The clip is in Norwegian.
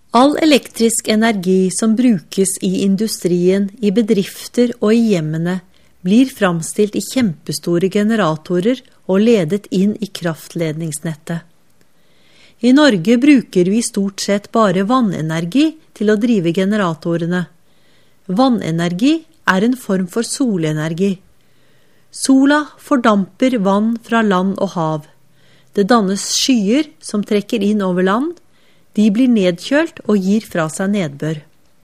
All elektrisk energi som brukes i industrien, i bedrifter og i hjemmene, blir framstilt i kjempestore generatorer og ledet inn i kraftledningsnettet. I Norge bruker vi stort sett bare vannenergi til å drive generatorene. Vannenergi er en form for solenergi. Sola fordamper vann fra land og hav. Det dannes skyer som trekker inn over land. De blir nedkjølt og gir fra seg nedbør.